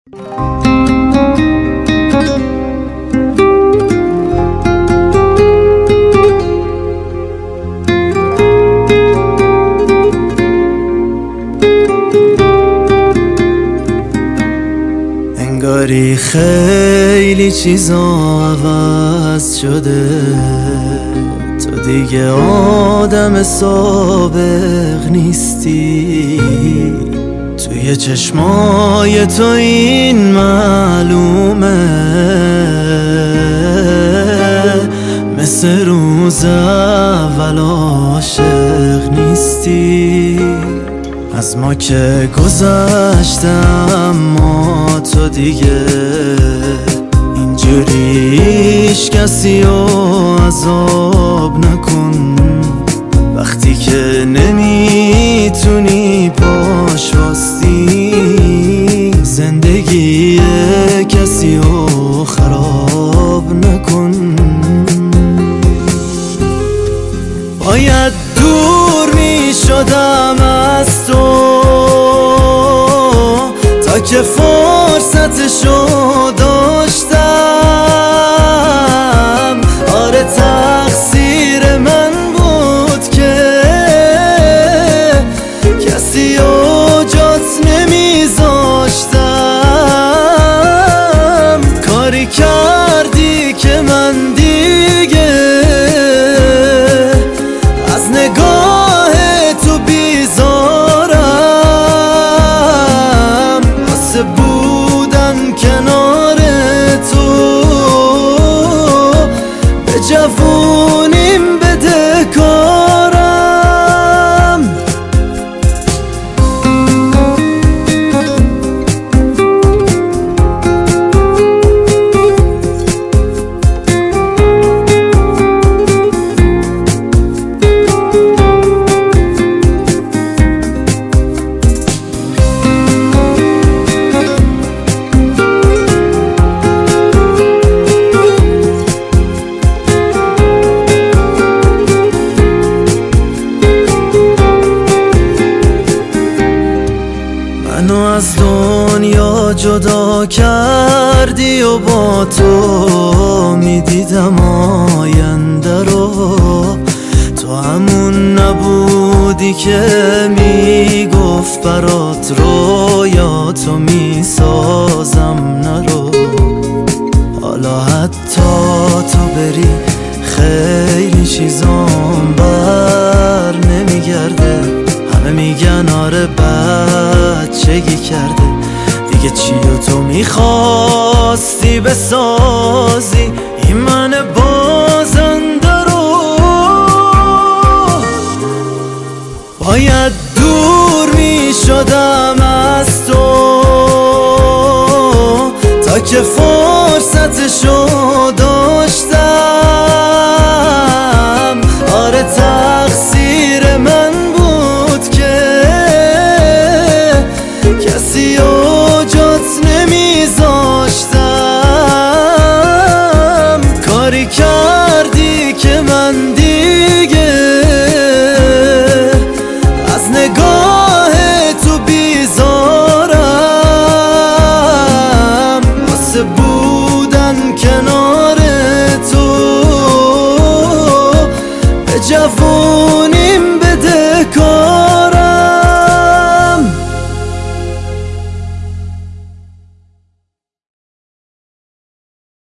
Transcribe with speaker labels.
Speaker 1: انگاری خیلی چیزا عوض شده، تو دیگه آدم سابق نیستی. توی چشمای تو این معلومه، مثل روز اول عاشق نیستی. از ما که گذشته اما تو دیگه اینجوری هیچ کسی رو عذاب نکن. وقتی که نمیتونی پاش واستی، زندگی کسی رو خراب نکن. باید دور میشدم از تو تا که فرصتشو داشتم. آره تقصیر من بود که کسی رو جات نمیذاشتم. کاری کردی که من دیگه از نگاه تو بیزارم. واسه بودن کنار تو به جوونیم بدهکارم. منو از دنیا جدا کردی و با تو میدیدم آینده رو. تو همون نبودی که میگفت برات رویاتو میسازم نرو. حالا حتی تو بری خیلی چیزام بر نمیگرده. همه میگن آره بچگی کرده دیگه. چی و تو میخواستی بسازی این من بازنده رو؟ باید دور میشدم از تو تا که فرصتشو داشتم. آره تقصیر من بود که کسی